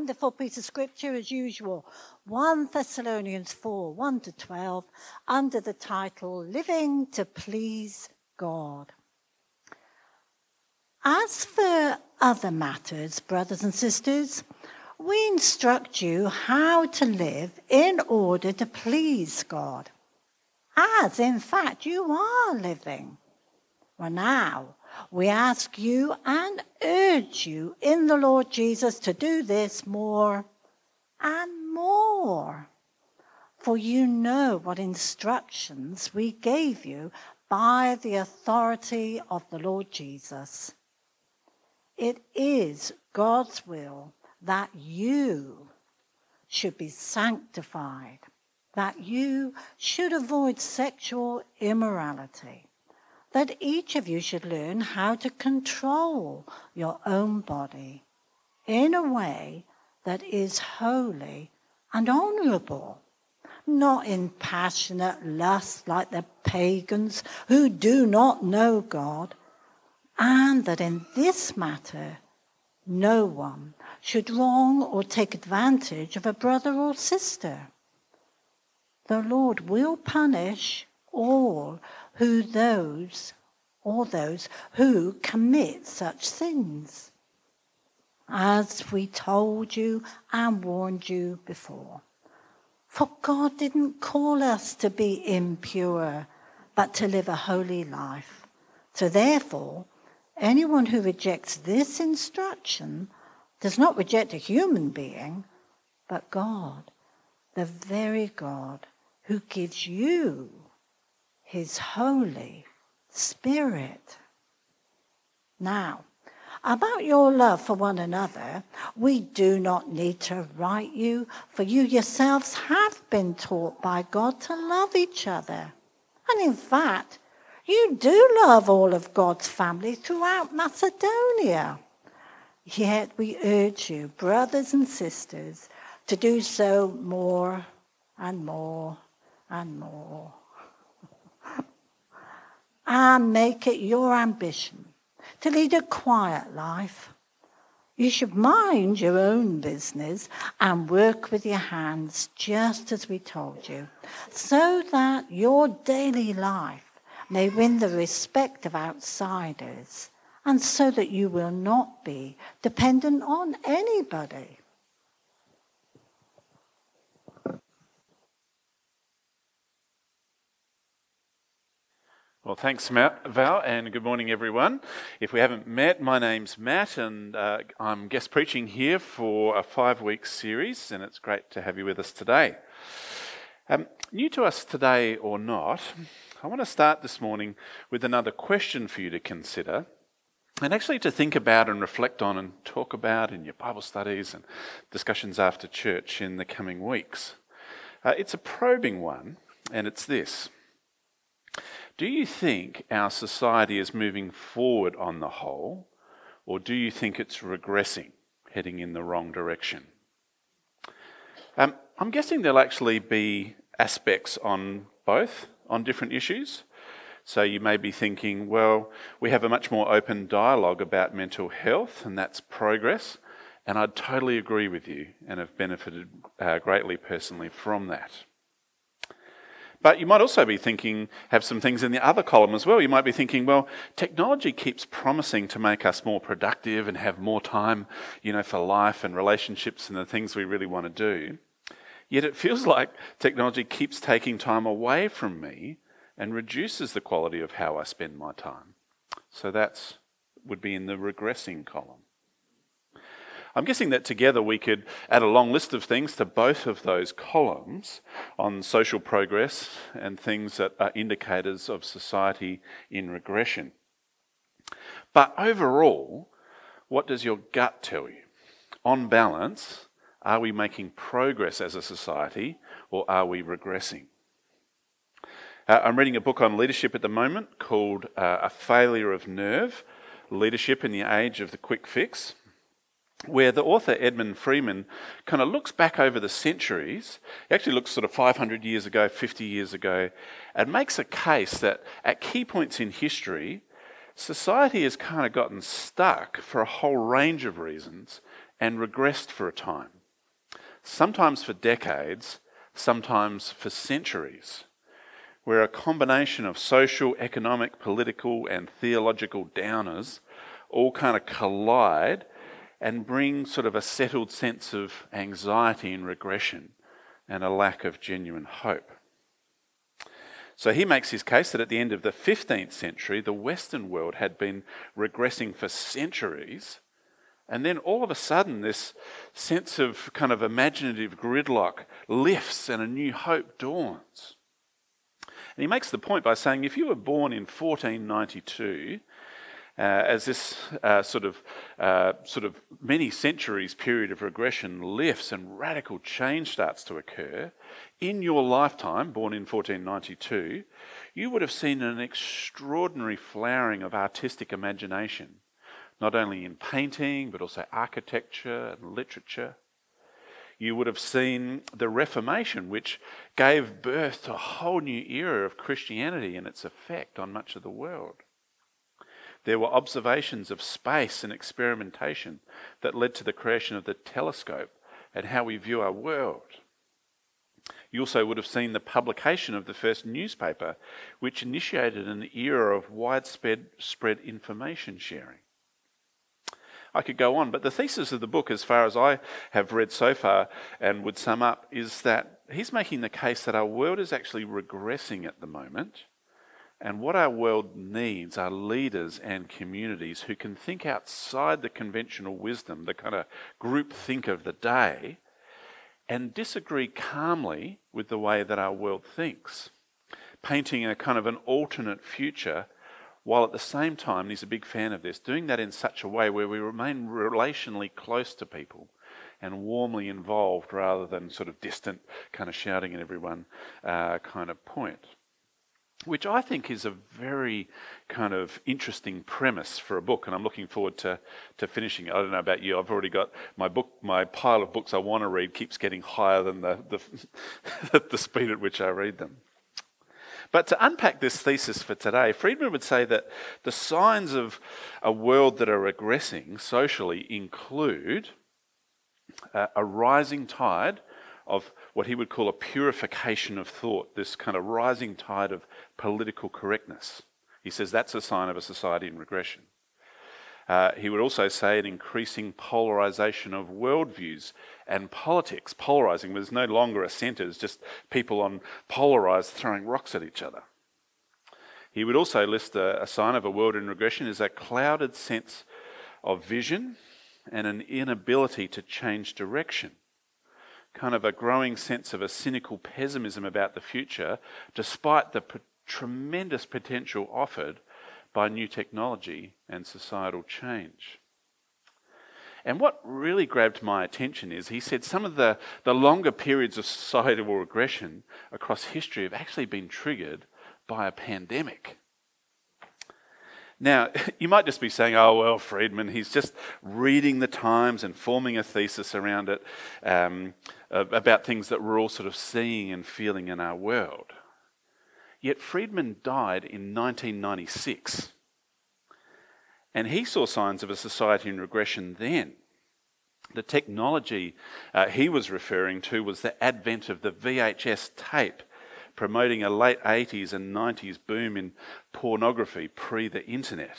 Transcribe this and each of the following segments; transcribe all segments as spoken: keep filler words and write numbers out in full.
wonderful piece of scripture as usual. First Thessalonians four, one to twelve, under the title, Living to Please God. As for other matters, brothers and sisters, we instruct you how to live in order to please God, as in fact you are living. Well, now, we ask you and urge you in the Lord Jesus to do this more and more. For you know what instructions we gave you by the authority of the Lord Jesus. It is God's will that you should be sanctified, that you should avoid sexual immorality, that each of you should learn how to control your own body in a way that is holy and honourable, not in passionate lust like the pagans who do not know God, and that in this matter no one should wrong or take advantage of a brother or sister. The Lord will punish all who those or those who commit such sins, as we told you and warned you before. For God didn't call us to be impure, but to live a holy life. So therefore, anyone who rejects this instruction does not reject a human being, but God, the very God who gives you his Holy Spirit. Now, about your love for one another, we do not need to write you, for you yourselves have been taught by God to love each other. And in fact, you do love all of God's family throughout Macedonia. Yet we urge you, brothers and sisters, to do so more and more and more. And make it your ambition to lead a quiet life. You should mind your own business and work with your hands, just as we told you, so that your daily life may win the respect of outsiders, and so that you will not be dependent on anybody. Well, thanks, Matt, Val, and good morning, everyone. If we haven't met, my name's Matt, and uh, I'm guest preaching here for a five-week series, and it's great to have you with us today. Um, new to us today or not, I want to start this morning with another question for you to consider, and actually to think about and reflect on and talk about in your Bible studies and discussions after church in the coming weeks. Uh, it's a probing one, and it's this. Do you think our society is moving forward on the whole, or do you think it's regressing, heading in the wrong direction? Um, I'm guessing there'll actually be aspects on both, on different issues. So you may be thinking, well, we have a much more open dialogue about mental health, and that's progress, and I'd totally agree with you and have benefited uh, greatly personally from that. But you might also be thinking, have some things in the other column as well. You might be thinking, well, technology keeps promising to make us more productive and have more time, you know, for life and relationships and the things we really want to do. Yet it feels like technology keeps taking time away from me and reduces the quality of how I spend my time. So that's would be in the regressing column. I'm guessing that together we could add a long list of things to both of those columns on social progress and things that are indicators of society in regression. But overall, what does your gut tell you? On balance, are we making progress as a society, or are we regressing? Uh, I'm reading a book on leadership at the moment called uh, A Failure of Nerve, Leadership in the Age of the Quick Fix, where the author Edmund Freeman kind of looks back over the centuries. He actually looks sort of five hundred years ago, fifty years ago, and makes a case that at key points in history, society has kind of gotten stuck for a whole range of reasons and regressed for a time. sometimes for decades, sometimes for centuries, where a combination of social, economic, political, and theological downers all kind of collide and bring sort of a settled sense of anxiety and regression and a lack of genuine hope. So he makes his case that at the end of the fifteenth century, the Western world had been regressing for centuries, and then all of a sudden this sense of kind of imaginative gridlock lifts and a new hope dawns. And he makes the point by saying if you were born in fourteen ninety-two, uh, as this uh, sort of uh, sort of many centuries period of regression lifts and radical change starts to occur, in your lifetime, born in fourteen ninety-two, you would have seen an extraordinary flowering of artistic imagination, not only in painting, but also architecture and literature. You would have seen the Reformation, which gave birth to a whole new era of Christianity and its effect on much of the world. There were observations of space and experimentation that led to the creation of the telescope and how we view our world. You also would have seen the publication of the first newspaper, which initiated an era of widespread spread information sharing. I could go on, but the thesis of the book, as far as I have read so far and would sum up, is that he's making the case that our world is actually regressing at the moment, and what our world needs are leaders and communities who can think outside the conventional wisdom, the kind of group think of the day, and disagree calmly with the way that our world thinks, painting a kind of an alternate future, while at the same time, and he's a big fan of this, doing that in such a way where we remain relationally close to people and warmly involved rather than sort of distant, kind of shouting at everyone uh, kind of point. Which I think is a very kind of interesting premise for a book, and I'm looking forward to, to finishing it. I don't know about you, I've already got my book, my pile of books I want to read keeps getting higher than the, the, the speed at which I read them. But to unpack this thesis for today, Friedman would say that the signs of a world that are regressing socially include uh, a rising tide of what he would call a purification of thought, this kind of rising tide of political correctness. He says that's a sign of a society in regression. Uh, he would also say an increasing polarisation of worldviews and politics. Polarising was no longer a centre, it's just people on polarised throwing rocks at each other. He would also list a, a sign of a world in regression is a clouded sense of vision and an inability to change direction. Kind of a growing sense of a cynical pessimism about the future, despite the p- tremendous potential offered by new technology and societal change. And what really grabbed my attention is he said some of the, the longer periods of societal regression across history have actually been triggered by a pandemic. Now, you might just be saying, oh, well, Friedman, he's just reading the Times and forming a thesis around it um, about things that we're all sort of seeing and feeling in our world. Yet Friedman died in nineteen ninety-six, and he saw signs of a society in regression then. The technology uh, he was referring to was the advent of the V H S tape, promoting a late eighties and nineties boom in pornography pre the internet.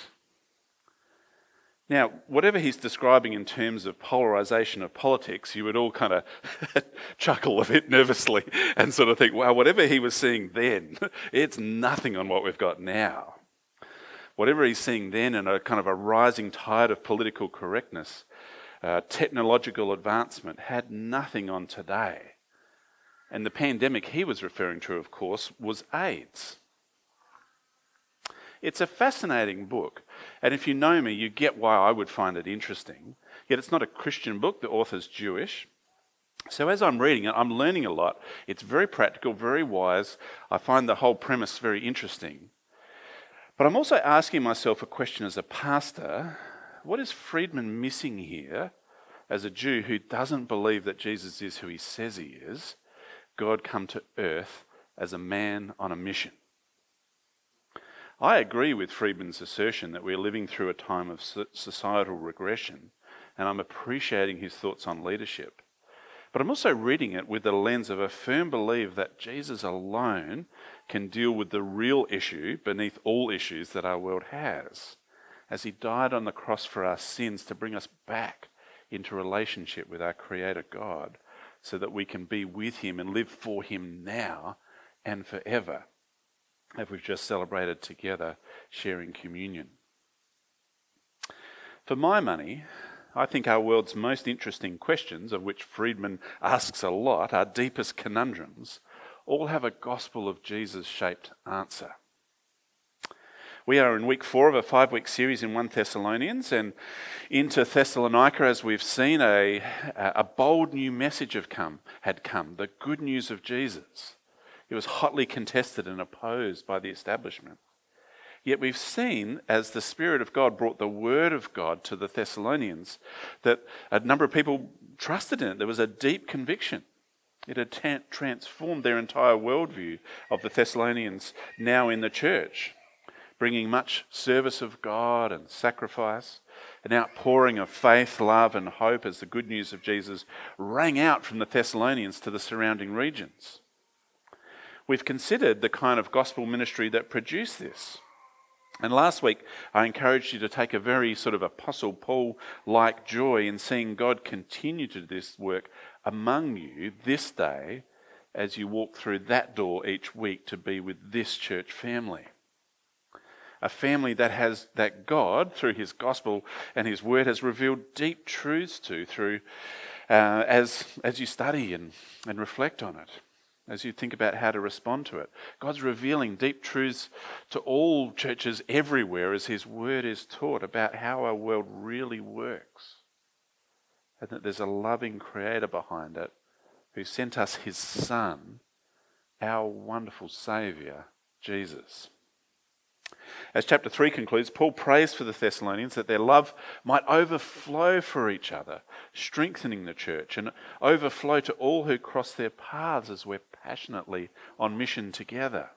Now, whatever he's describing in terms of polarisation of politics, you would all kind of chuckle a bit nervously and sort of think, wow, whatever he was seeing then, it's nothing on what we've got now. Whatever he's seeing then in a kind of a rising tide of political correctness, uh, technological advancement had nothing on today. And the pandemic he was referring to, of course, was AIDS. It's a fascinating book, and if you know me, you get why I would find it interesting. Yet it's not a Christian book, the author's Jewish. So as I'm reading it, I'm learning a lot. It's very practical, very wise. I find the whole premise very interesting. But I'm also asking myself a question as a pastor. What is Friedman missing here as a Jew who doesn't believe that Jesus is who he says he is, God come to earth as a man on a mission? I agree with Friedman's assertion that we're living through a time of societal regression, and I'm appreciating his thoughts on leadership. But I'm also reading it with the lens of a firm belief that Jesus alone can deal with the real issue beneath all issues that our world has, as he died on the cross for our sins to bring us back into relationship with our Creator God, so that we can be with him and live for him now and forever, as we've just celebrated together, sharing communion. For my money, I think our world's most interesting questions, of which Friedman asks a lot, our deepest conundrums, all have a gospel of Jesus-shaped answer. We are in week four of a five-week series in First Thessalonians, and into Thessalonica, as we've seen, a, a bold new message have come, had come, the good news of Jesus. It was hotly contested and opposed by the establishment. Yet we've seen, as the Spirit of God brought the Word of God to the Thessalonians, that a number of people trusted in it. There was a deep conviction. It had ta- transformed their entire worldview of the Thessalonians now in the church, bringing much service of God and sacrifice, an outpouring of faith, love and hope as the good news of Jesus rang out from the Thessalonians to the surrounding regions. We've considered the kind of gospel ministry that produced this. And last week, I encouraged you to take a very sort of Apostle Paul-like joy in seeing God continue to do this work among you this day as you walk through that door each week to be with this church family. A family that has that God, through his gospel and his word, has revealed deep truths to through uh, as as you study and, and reflect on it, as you think about how to respond to it. God's revealing deep truths to all churches everywhere as his word is taught about how our world really works, and that there's a loving creator behind it who sent us his son, our wonderful Saviour, Jesus. As chapter three concludes, Paul prays for the Thessalonians that their love might overflow for each other, strengthening the church, and overflow to all who cross their paths as we're passionately on mission together.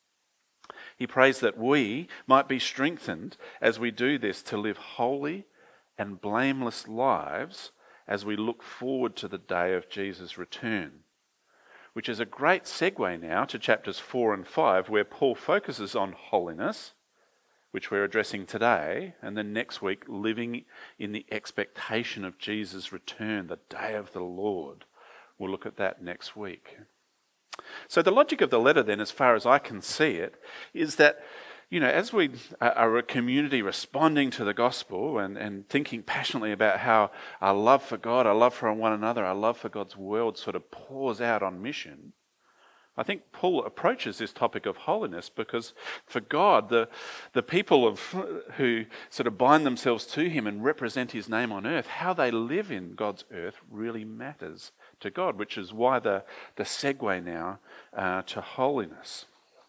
He prays that we might be strengthened as we do this to live holy and blameless lives as we look forward to the day of Jesus' return, which is a great segue now to chapters four and five, where Paul focuses on holiness, which we're addressing today, and then next week, living in the expectation of Jesus' return, the day of the Lord. We'll look at that next week. So the logic of the letter then, as far as I can see it, is that, you know, as we are a community responding to the gospel and, and thinking passionately about how our love for God, our love for one another, our love for God's world sort of pours out on mission, I think Paul approaches this topic of holiness because for God, the, the people of who sort of bind themselves to him and represent his name on earth, how they live in God's earth really matters to God, which is why the, the segue now uh, to holiness.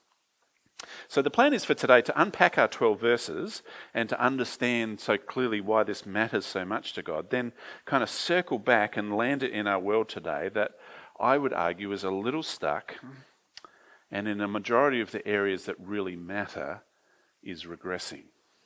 So the plan is for today to unpack our twelve verses and to understand so clearly why this matters so much to God, then kind of circle back and land it in our world today that I would argue is a little stuck, and in a majority of the areas that really matter is regressing.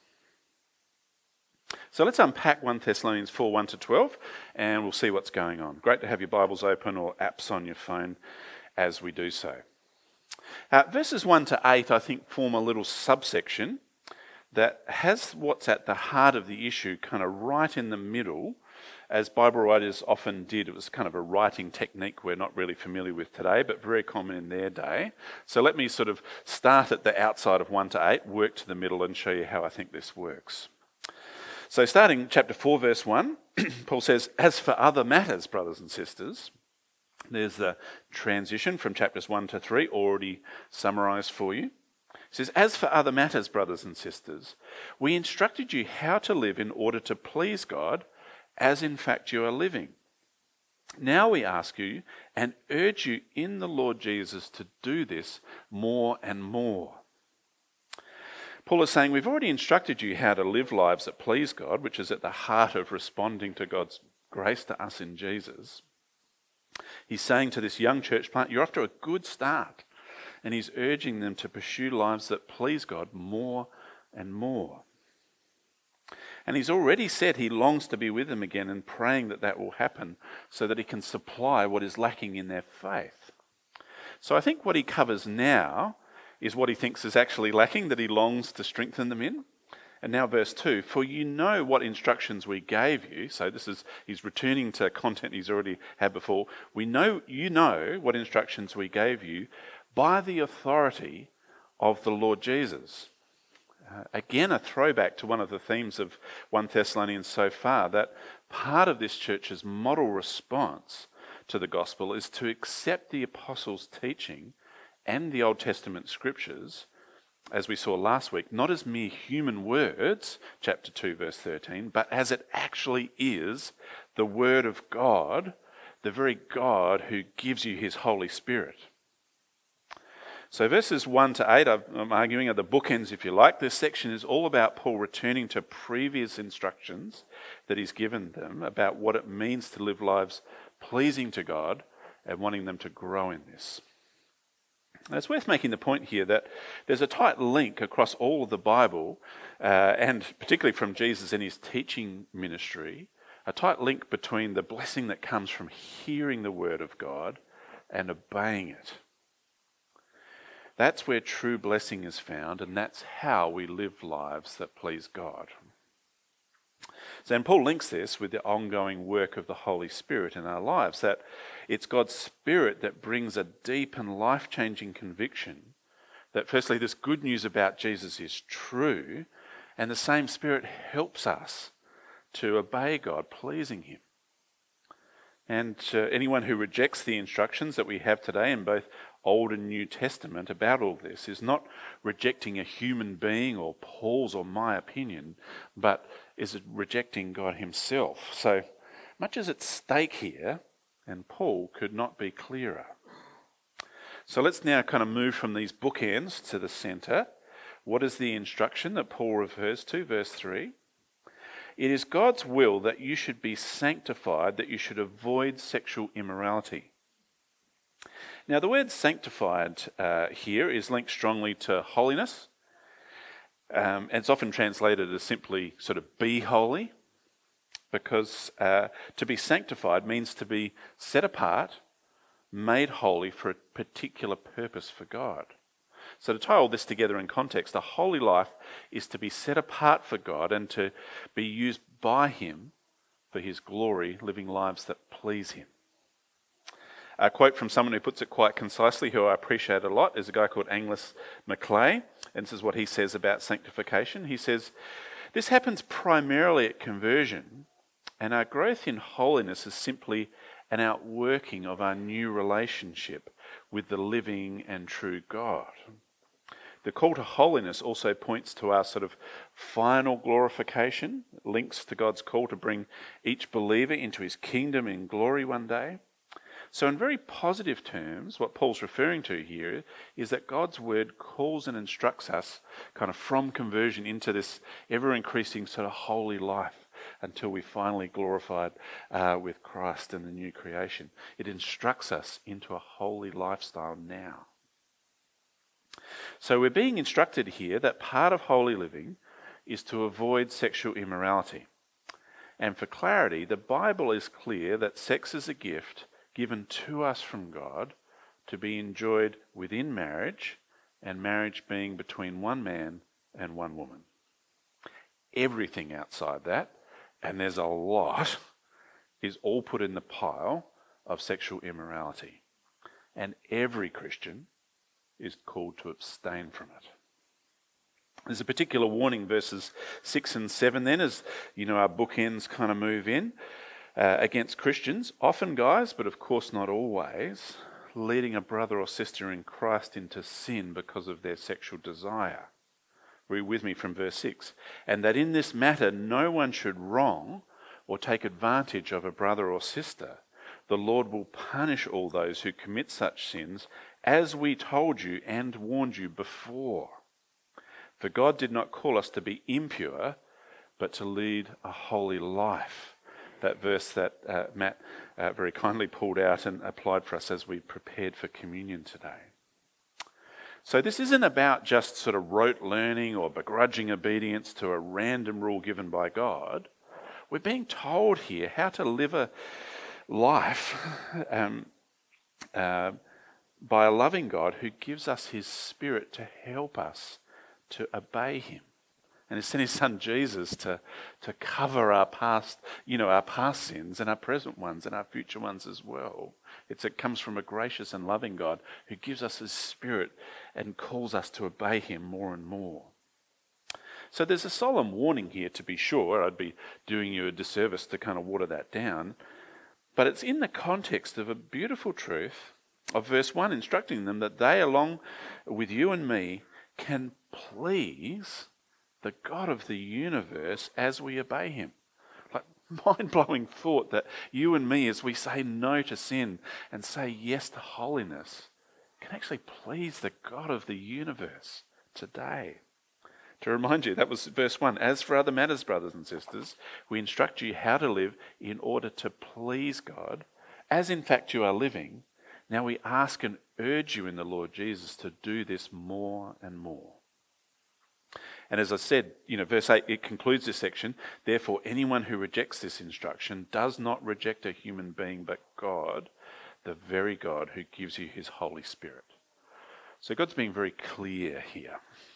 So let's unpack First Thessalonians four, one to twelve, and we'll see what's going on. Great to have your Bibles open or apps on your phone as we do so. Uh, verses one to eight, I think, form a little subsection that has what's at the heart of the issue kind of right in the middle, as Bible writers often did. It was kind of a writing technique we're not really familiar with today, but very common in their day. So let me sort of start at the outside of one to eight, work to the middle, and show you how I think this works. So starting chapter four, verse one, Paul says, "As for other matters, brothers and sisters," there's the transition from chapters one to three, already summarised for you. He says, "As for other matters, brothers and sisters, we instructed you how to live in order to please God, as in fact you are living. Now we ask you and urge you in the Lord Jesus to do this more and more." Paul is saying we've already instructed you how to live lives that please God, which is at the heart of responding to God's grace to us in Jesus. He's saying to this young church plant, you're off to a good start. And he's urging them to pursue lives that please God more and more. And he's already said he longs to be with them again and praying that that will happen so that he can supply what is lacking in their faith. So I think what he covers now is what he thinks is actually lacking, that he longs to strengthen them in. And now verse two, for you know what instructions we gave you. So this is, he's returning to content he's already had before. We know, you know what instructions we gave you by the authority of the Lord Jesus. Uh, again, a throwback to one of the themes of First Thessalonians so far, that part of this church's model response to the gospel is to accept the apostles' teaching and the Old Testament scriptures, as we saw last week, not as mere human words, chapter two, verse thirteen, but as it actually is the word of God, the very God who gives you his Holy Spirit. So verses one to eight, I'm arguing, are the bookends, if you like. This section is all about Paul returning to previous instructions that he's given them about what it means to live lives pleasing to God and wanting them to grow in this. Now, it's worth making the point here that there's a tight link across all of the Bible, uh, and particularly from Jesus and his teaching ministry, a tight link between the blessing that comes from hearing the word of God and obeying it. That's where true blessing is found, and that's how we live lives that please God. So, and Paul links this with the ongoing work of the Holy Spirit in our lives, that it's God's Spirit that brings a deep and life-changing conviction that firstly this good news about Jesus is true, and the same Spirit helps us to obey God, pleasing him. And uh, anyone who rejects the instructions that we have today in both Old and New Testament about all this is not rejecting a human being or Paul's or my opinion, but is rejecting God himself. So much is at stake here, and Paul could not be clearer. So let's now kind of move from these bookends to the centre. What is the instruction that Paul refers to? Verse three. It is God's will that you should be sanctified, that you should avoid sexual immorality. Now, the word sanctified uh, here is linked strongly to holiness. Um, and it's often translated as simply sort of be holy, because uh, to be sanctified means to be set apart, made holy for a particular purpose for God. So to tie all this together in context, a holy life is to be set apart for God and to be used by him for his glory, living lives that please him. A quote from someone who puts it quite concisely, who I appreciate a lot, is a guy called Angus MacLeay, and this is what he says about sanctification. He says, this happens primarily at conversion, and our growth in holiness is simply an outworking of our new relationship with the living and true God. The call to holiness also points to our sort of final glorification, links to God's call to bring each believer into his kingdom in glory one day. So in very positive terms, what Paul's referring to here is that God's word calls and instructs us kind of from conversion into this ever-increasing sort of holy life until we finally glorified uh, with Christ and the new creation. It instructs us into a holy lifestyle now. So we're being instructed here that part of holy living is to avoid sexual immorality. And for clarity, the Bible is clear that sex is a gift given to us from God to be enjoyed within marriage, and marriage being between one man and one woman. Everything outside that, and there's a lot, is all put in the pile of sexual immorality. And every Christian is called to abstain from it. There's a particular warning, verses six and seven then, as you know, our bookends kind of move in, uh, against Christians, often guys, but of course not always, leading a brother or sister in Christ into sin because of their sexual desire. Read with me from verse six. And that in this matter no one should wrong or take advantage of a brother or sister. The Lord will punish all those who commit such sins, as we told you and warned you before. For God did not call us to be impure, but to lead a holy life. That verse that uh, Matt uh, very kindly pulled out and applied for us as we prepared for communion today. So this isn't about just sort of rote learning or begrudging obedience to a random rule given by God. We're being told here how to live a life um, uh, by a loving God who gives us his Spirit to help us to obey him. And he sent his son Jesus to, to cover our past, you know, our past sins and our present ones and our future ones as well. It's, it comes from a gracious and loving God who gives us his Spirit and calls us to obey him more and more. So there's a solemn warning here, to be sure. I'd be doing you a disservice to kind of water that down. But it's in the context of a beautiful truth of verse one, instructing them that they, along with you and me, can please the God of the universe as we obey him. Like, mind-blowing thought that you and me, as we say no to sin and say yes to holiness, can actually please the God of the universe today. To remind you, that was verse one. As for other matters, brothers and sisters, we instruct you how to live in order to please God, as in fact you are living. Now we ask and urge you in the Lord Jesus to do this more and more. And as I said, you know, verse eight, it concludes this section. Therefore, anyone who rejects this instruction does not reject a human being, but God, the very God who gives you his Holy Spirit. So God's being very clear here.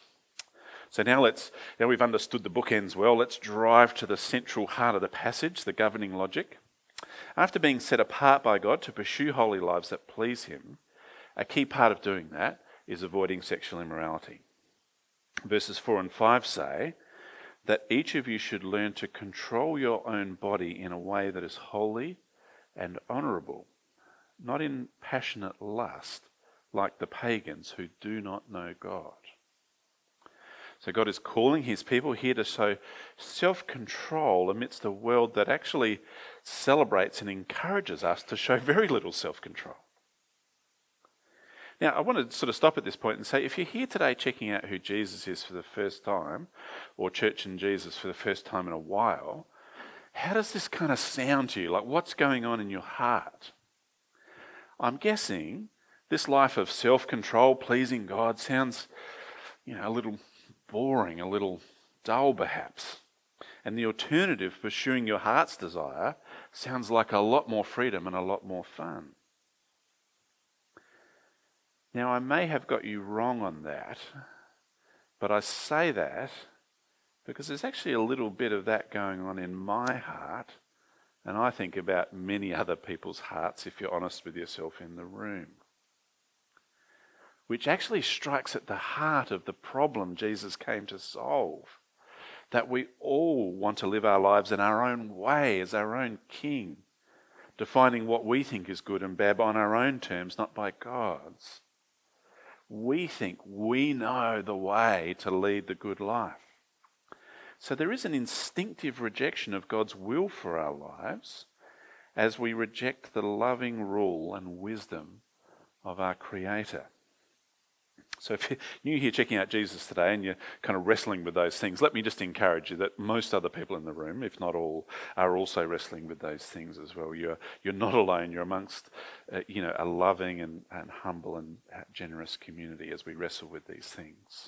So now let's, now we've understood the bookends well, let's drive to the central heart of the passage, the governing logic. After being set apart by God to pursue holy lives that please him, a key part of doing that is avoiding sexual immorality. Verses four and five say that each of you should learn to control your own body in a way that is holy and honourable, not in passionate lust like the pagans who do not know God. So God is calling his people here to show self-control amidst a world that actually celebrates and encourages us to show very little self-control. Now, I want to sort of stop at this point and say, if you're here today checking out who Jesus is for the first time, or Church in Jesus for the first time in a while, how does this kind of sound to you? Like, what's going on in your heart? I'm guessing this life of self-control, pleasing God, sounds, you know, a little boring, a little dull perhaps. And the alternative, pursuing your heart's desire, sounds like a lot more freedom and a lot more fun. Now, I may have got you wrong on that, but I say that because there's actually a little bit of that going on in my heart, and I think about many other people's hearts, if you're honest with yourself in the room, which actually strikes at the heart of the problem Jesus came to solve, that we all want to live our lives in our own way as our own king, defining what we think is good and bad on our own terms, not by God's. We think we know the way to lead the good life. So there is an instinctive rejection of God's will for our lives as we reject the loving rule and wisdom of our Creator. So if you're new here checking out Jesus today and you're kind of wrestling with those things, let me just encourage you that most other people in the room, if not all, are also wrestling with those things as well. You're you're not alone. You're amongst uh, you know a loving and, and humble and generous community as we wrestle with these things.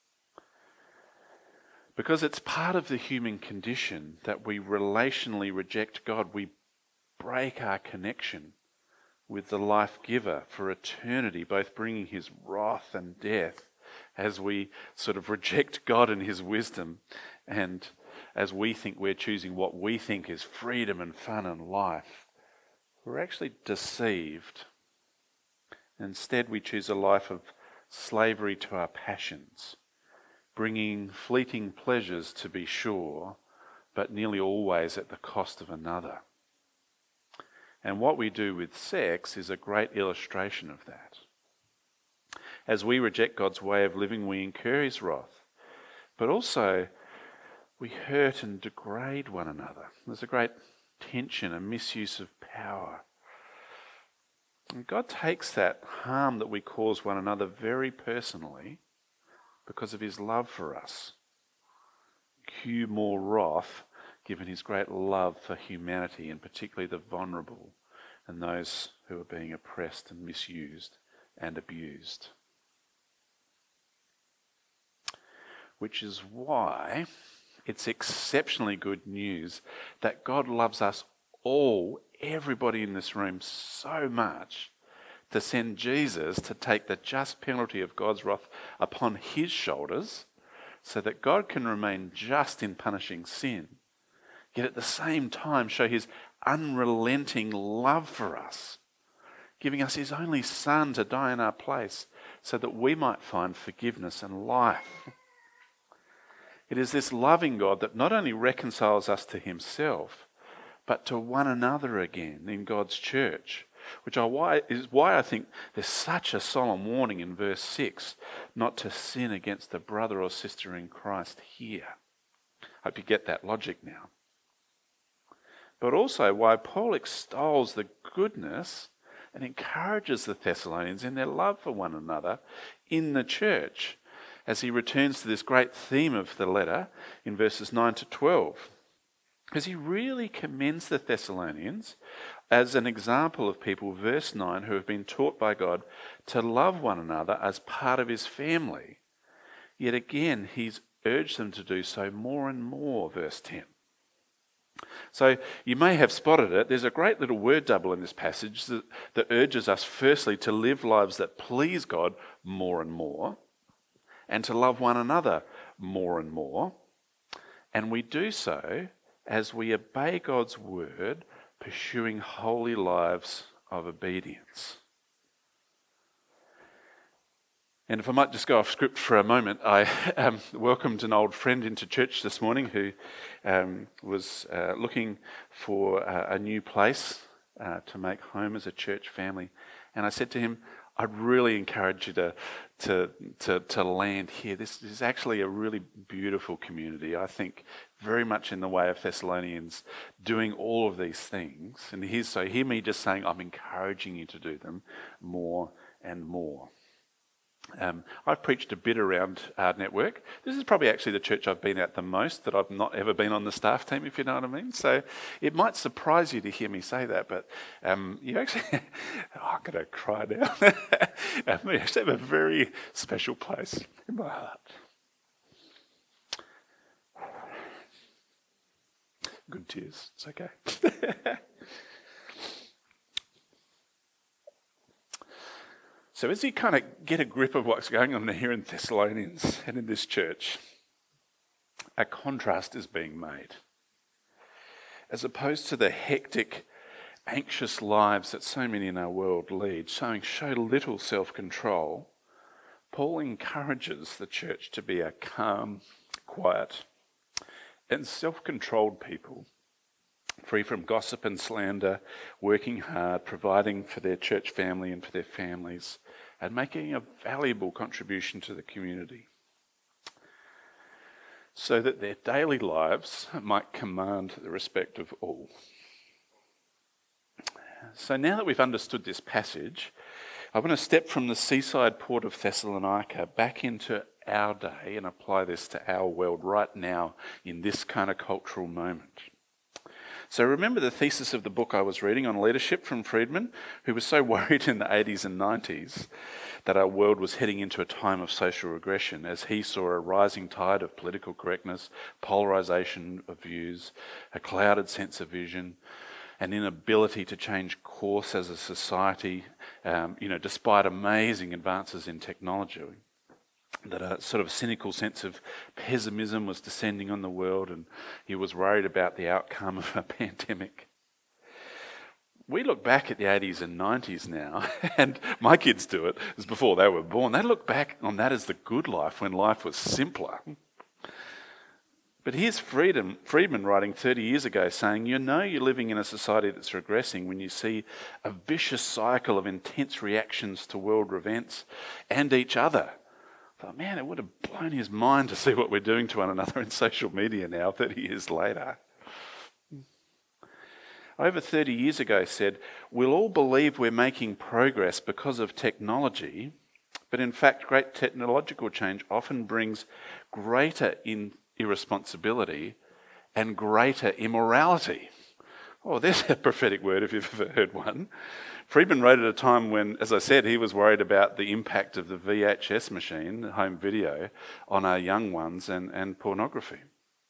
Because it's part of the human condition that we relationally reject God. We break our connection with the life giver for eternity, both bringing his wrath and death as we sort of reject God and his wisdom, and as we think we're choosing what we think is freedom and fun and life. We're actually deceived. Instead, we choose a life of slavery to our passions, bringing fleeting pleasures to be sure, but nearly always at the cost of another. And what we do with sex is a great illustration of that. As we reject God's way of living, we incur his wrath, but also we hurt and degrade one another. There's a great tension, a misuse of power. And God takes that harm that we cause one another very personally because of his love for us. Cue more wrath, given his great love for humanity, and particularly the vulnerable and those who are being oppressed and misused and abused. which is why it's exceptionally good news that God loves us all, everybody in this room, so much to send Jesus to take the just penalty of God's wrath upon his shoulders so that God can remain just in punishing sin, yet at the same time show his unrelenting love for us, giving us his only Son to die in our place so that we might find forgiveness and life. It is this loving God that not only reconciles us to himself, but to one another again in God's church, which is why I think there's such a solemn warning in verse six, not to sin against a brother or sister in Christ here. I hope you get that logic now. But also why Paul extols the goodness and encourages the Thessalonians in their love for one another in the church, as he returns to this great theme of the letter in verses nine to twelve. Because he really commends the Thessalonians as an example of people, verse nine, who have been taught by God to love one another as part of his family. Yet again, he's urged them to do so more and more, verse ten. So you may have spotted it. There's a great little word double in this passage that, that urges us firstly to live lives that please God more and more, and to love one another more and more. And we do so as we obey God's word, pursuing holy lives of obedience. And if I might just go off script for a moment, I um, welcomed an old friend into church this morning who um, was uh, looking for uh, a new place uh, to make home as a church family. And I said to him, I'd really encourage you to, to, to, to land here. This is actually a really beautiful community. I think very much in the way of Thessalonians doing all of these things. And here's, so hear me just saying, I'm encouraging you to do them more and more. Um, I've preached a bit around our network. This is probably actually the church I've been at the most that I've not ever been on the staff team, if you know what I mean. So it might surprise you to hear me say that, but um, you actually, oh, I'm going to cry now. um, we actually have a very special place in my heart. Good tears, it's okay. So as you kind of get a grip of what's going on here in Thessalonians and in this church, a contrast is being made. As opposed to the hectic, anxious lives that so many in our world lead, showing show little self-control, Paul encourages the church to be a calm, quiet, and self-controlled people, free from gossip and slander, working hard, providing for their church family and for their families, and making a valuable contribution to the community, so that their daily lives might command the respect of all. So now that we've understood this passage, I want to step from the seaside port of Thessalonica back into our day and apply this to our world right now in this kind of cultural moment. So remember the thesis of the book I was reading on leadership from Friedman, who was so worried in the eighties and nineties that our world was heading into a time of social regression as he saw a rising tide of political correctness, polarisation of views, a clouded sense of vision, an inability to change course as a society, um, you know, despite amazing advances in technology. That a sort of cynical sense of pessimism was descending on the world, and he was worried about the outcome of a pandemic. We look back at the eighties and nineties now, and my kids do it, as before they were born. They look back on that as the good life, when life was simpler. But here's Friedman, Friedman writing thirty years ago saying, you know you're living in a society that's regressing when you see a vicious cycle of intense reactions to world events and each other. I thought, man, it would have blown his mind to see what we're doing to one another in social media now, thirty years later. Over thirty years ago said, we'll all believe we're making progress because of technology, but in fact, great technological change often brings greater in irresponsibility and greater immorality. Oh, there's a prophetic word if you've ever heard one. Friedman wrote at a time when, as I said, he was worried about the impact of the V H S machine, home video, on our young ones and, and pornography.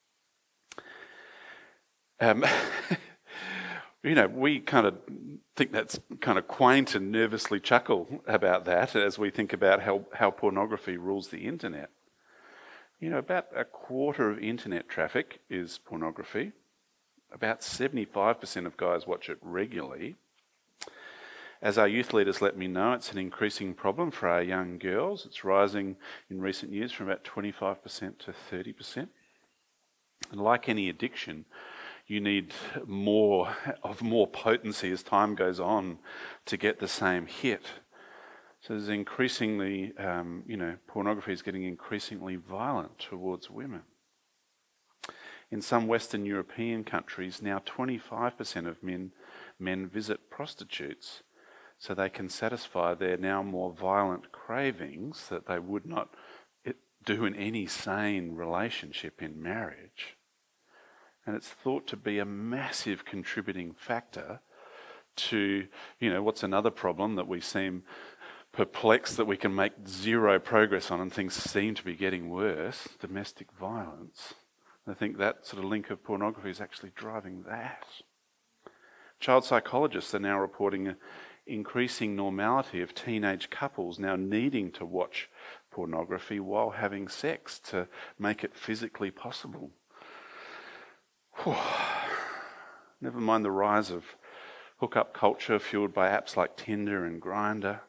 Um, you know, we kind of think that's kind of quaint and nervously chuckle about that as we think about how, how pornography rules the internet. You know, about a quarter of internet traffic is pornography. About seventy-five percent of guys watch it regularly. As our youth leaders let me know, it's an increasing problem for our young girls. It's rising in recent years from about twenty-five percent to thirty percent. And like any addiction, you need more of more potency as time goes on to get the same hit. So there's increasingly, um, you know, pornography is getting increasingly violent towards women. In some Western European countries, now twenty-five percent of men, men visit prostitutes so they can satisfy their now more violent cravings that they would not do in any sane relationship in marriage. And it's thought to be a massive contributing factor to, you know, what's another problem that we seem perplexed that we can make zero progress on and things seem to be getting worse, domestic violence. I think that sort of link of pornography is actually driving that. Child psychologists are now reporting an increasing normality of teenage couples now needing to watch pornography while having sex to make it physically possible. Whew. Never mind the rise of hookup culture fueled by apps like Tinder and Grindr.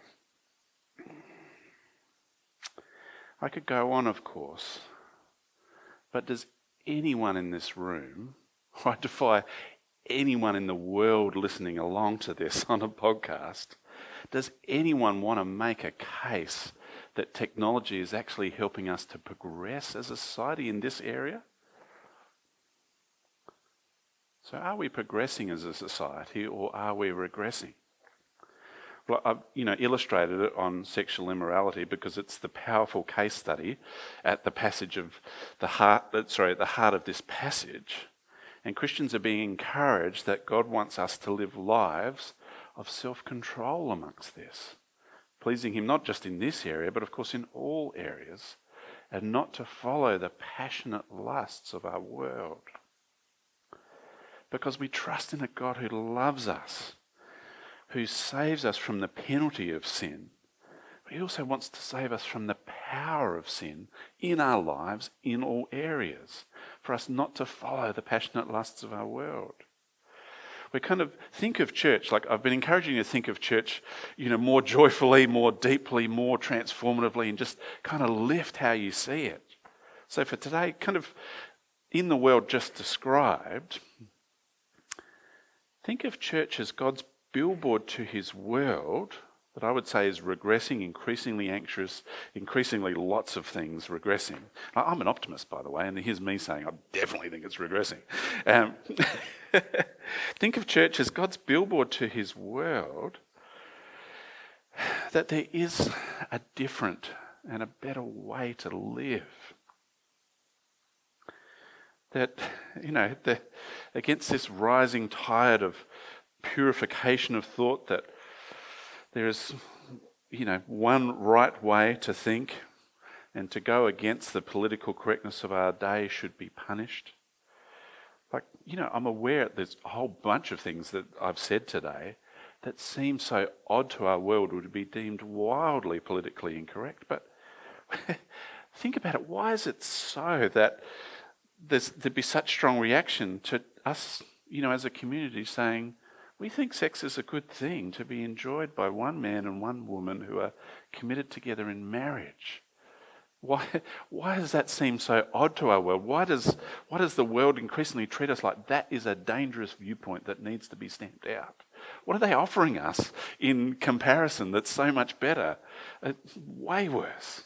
I could go on, of course. But does anyone in this room, I defy anyone in the world listening along to this on a podcast, does anyone want to make a case that technology is actually helping us to progress as a society in this area? So are we progressing as a society or are we regressing? Well, I've you know, illustrated it on sexual immorality because it's the powerful case study at the passage of the heart, sorry, at the heart of this passage. And Christians are being encouraged that God wants us to live lives of self-control amongst this, pleasing him not just in this area, but of course in all areas, and not to follow the passionate lusts of our world. Because we trust in a God who loves us, who saves us from the penalty of sin, but he also wants to save us from the power of sin in our lives in all areas, for us not to follow the passionate lusts of our world. We kind of think of church, like I've been encouraging you to think of church, you know, more joyfully, more deeply, more transformatively, and just kind of lift how you see it. So for today, kind of in the world just described, think of church as God's billboard to his world that I would say is regressing, increasingly anxious, increasingly lots of things regressing. I'm an optimist, by the way, and here's me saying I definitely think it's regressing. Um, think of church as God's billboard to his world, that there is a different and a better way to live. That, you know, the, against this rising tide of purification of thought, that there is, you know, one right way to think, and to go against the political correctness of our day should be punished. Like, you know, I'm aware there's a whole bunch of things that I've said today that seem so odd to our world would be deemed wildly politically incorrect. But think about it. Why is it so that there's, there'd be such strong reaction to us, you know, as a community saying, we think sex is a good thing to be enjoyed by one man and one woman who are committed together in marriage? Why, why does that seem so odd to our world? Why does, why does the world increasingly treat us like that is a dangerous viewpoint that needs to be stamped out? What are they offering us in comparison that's so much better? It's way worse.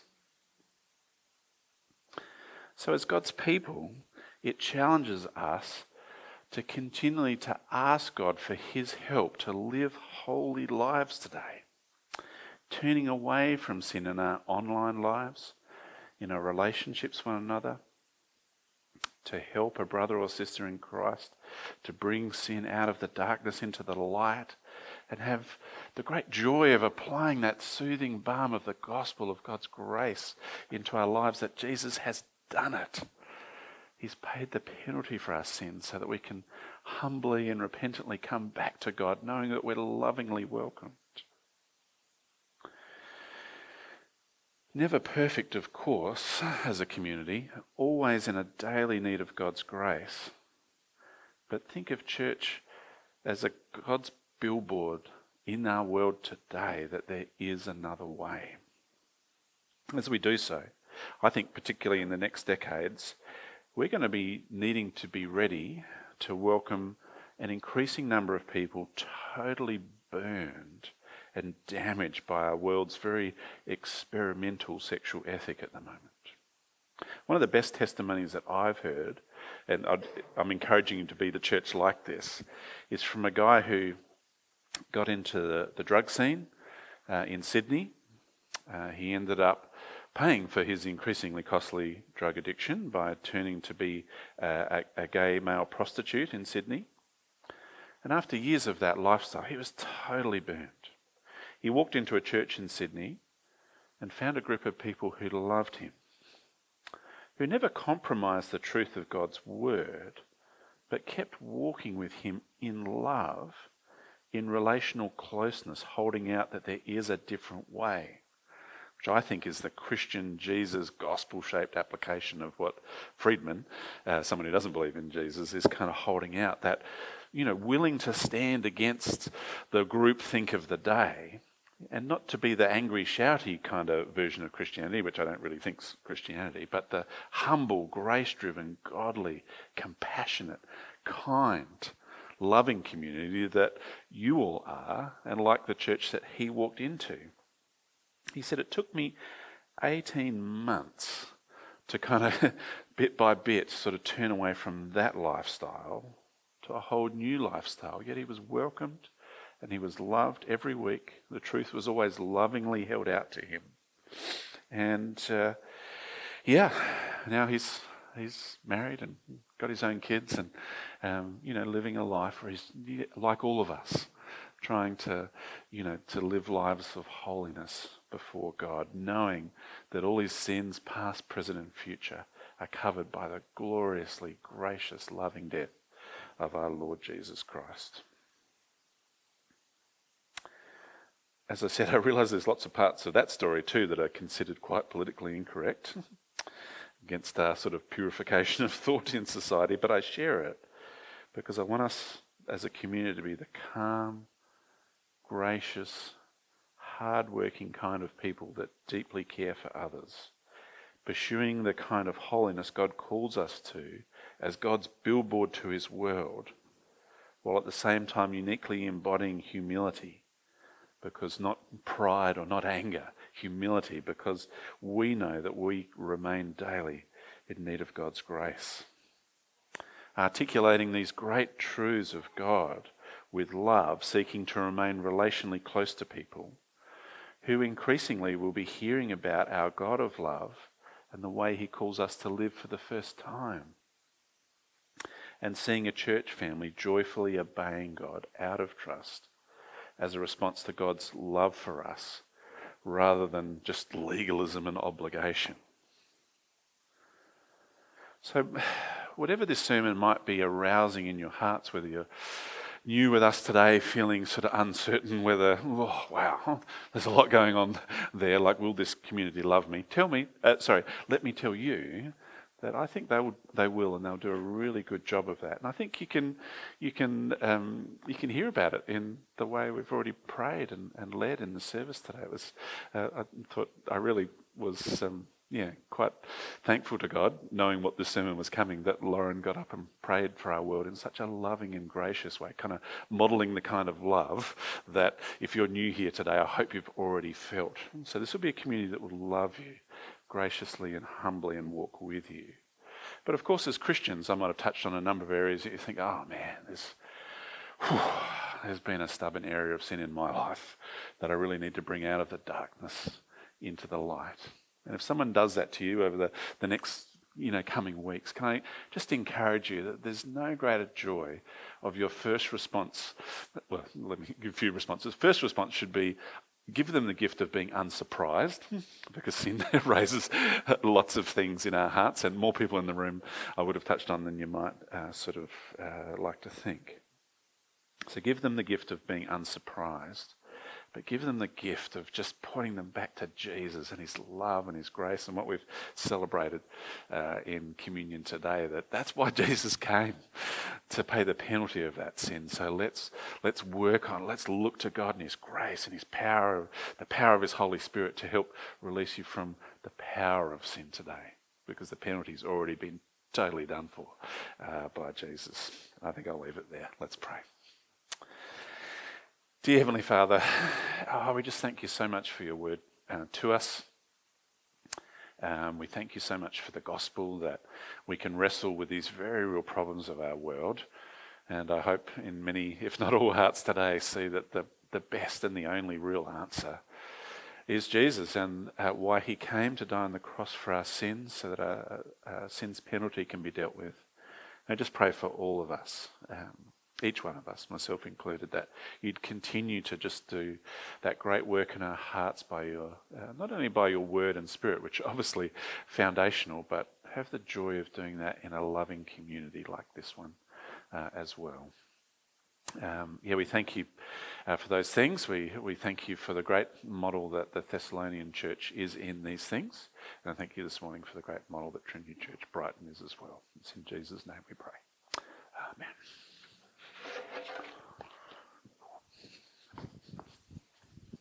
So as God's people, it challenges us to continually to ask God for his help to live holy lives today, turning away from sin in our online lives, in our relationships with one another, to help a brother or sister in Christ, to bring sin out of the darkness into the light, and have the great joy of applying that soothing balm of the gospel of God's grace into our lives, that Jesus has done it. He's paid the penalty for our sins so that we can humbly and repentantly come back to God, knowing that we're lovingly welcomed. Never perfect, of course, as a community, always in a daily need of God's grace. But think of church as a God's billboard in our world today, that there is another way. As we do so, I think particularly in the next decades, we're going to be needing to be ready to welcome an increasing number of people totally burned and damaged by our world's very experimental sexual ethic at the moment. One of the best testimonies that I've heard, and I'd, I'm encouraging you to be the church like this, is from a guy who got into the, the drug scene uh, in Sydney. Uh, he ended up paying for his increasingly costly drug addiction by turning to be uh, a, a gay male prostitute in Sydney. And after years of that lifestyle, he was totally burnt. He walked into a church in Sydney and found a group of people who loved him, who never compromised the truth of God's word, but kept walking with him in love, in relational closeness, holding out that there is a different way, which I think is the Christian Jesus gospel-shaped application of what Friedman, uh, someone who doesn't believe in Jesus, is kind of holding out, that, you know, willing to stand against the groupthink of the day, and not to be the angry, shouty kind of version of Christianity, which I don't really think's Christianity, but the humble, grace-driven, godly, compassionate, kind, loving community that you all are, and like the church that he walked into. He said, it took me eighteen months to kind of, bit by bit, sort of turn away from that lifestyle to a whole new lifestyle. Yet he was welcomed and he was loved every week. The truth was always lovingly held out to him. And uh, yeah, now he's he's married and got his own kids, and um, you know, living a life where he's like all of us, trying to, you know, to live lives of holiness before God, knowing that all his sins, past, present, and future, are covered by the gloriously gracious, loving death of our Lord Jesus Christ. As I said, I realise there's lots of parts of that story too that are considered quite politically incorrect against our sort of purification of thought in society, but I share it because I want us as a community to be the calm, gracious, hard-working kind of people that deeply care for others, pursuing the kind of holiness God calls us to as God's billboard to his world, while at the same time uniquely embodying humility, because not pride or not anger, humility, because we know that we remain daily in need of God's grace. Articulating these great truths of God with love, seeking to remain relationally close to people, who increasingly will be hearing about our God of love and the way he calls us to live for the first time. And seeing a church family joyfully obeying God out of trust as a response to God's love for us, rather than just legalism and obligation. So whatever this sermon might be arousing in your hearts, whether you're new with us today, feeling sort of uncertain whether, oh, wow, there's a lot going on there, like, will this community love me? Tell me, uh, sorry, let me tell you that I think they will, they will, and they'll do a really good job of that. And I think you can, you can, um, you can hear about it in the way we've already prayed and, and led in the service today. It was, uh, I thought, I really was, um, yeah, quite thankful to God, knowing what this sermon was coming, that Lauren got up and prayed for our world in such a loving and gracious way, kind of modelling the kind of love that if you're new here today, I hope you've already felt. So this will be a community that will love you graciously and humbly and walk with you. But of course, as Christians, I might have touched on a number of areas that you think, oh man, there's, whew, there's been a stubborn area of sin in my life that I really need to bring out of the darkness into the light. And if someone does that to you over the, the next you know, coming weeks, can I just encourage you that there's no greater joy of your first response. Well, let me give a few responses. First response should be, give them the gift of being unsurprised, because sin raises lots of things in our hearts, and more people in the room I would have touched on than you might uh, sort of uh, like to think. So give them the gift of being unsurprised, but give them the gift of just pointing them back to Jesus and his love and his grace, and what we've celebrated uh, in communion today, that that's why Jesus came, to pay the penalty of that sin. So let's let's work on, let's look to God and his grace and his power, the power of his Holy Spirit to help release you from the power of sin today, because the penalty's already been totally done for uh, by Jesus. I think I'll leave it there. Let's pray. Dear Heavenly Father, oh, we just thank you so much for your word uh, to us. Um, we thank you so much for the gospel, that we can wrestle with these very real problems of our world. And I hope in many, if not all hearts today, see that the, the best and the only real answer is Jesus, and uh, why he came to die on the cross for our sins, so that our, our sin's penalty can be dealt with. I just pray for all of us, um, each one of us, myself included, that you'd continue to just do that great work in our hearts by your, uh, not only by your word and spirit, which are obviously foundational, but have the joy of doing that in a loving community like this one uh, as well. Um, yeah, we thank you uh, for those things. We we thank you for the great model that the Thessalonian church is in these things. And I thank you this morning for the great model that Trinity Church Brighton is as well. It's in Jesus' name we pray. Amen.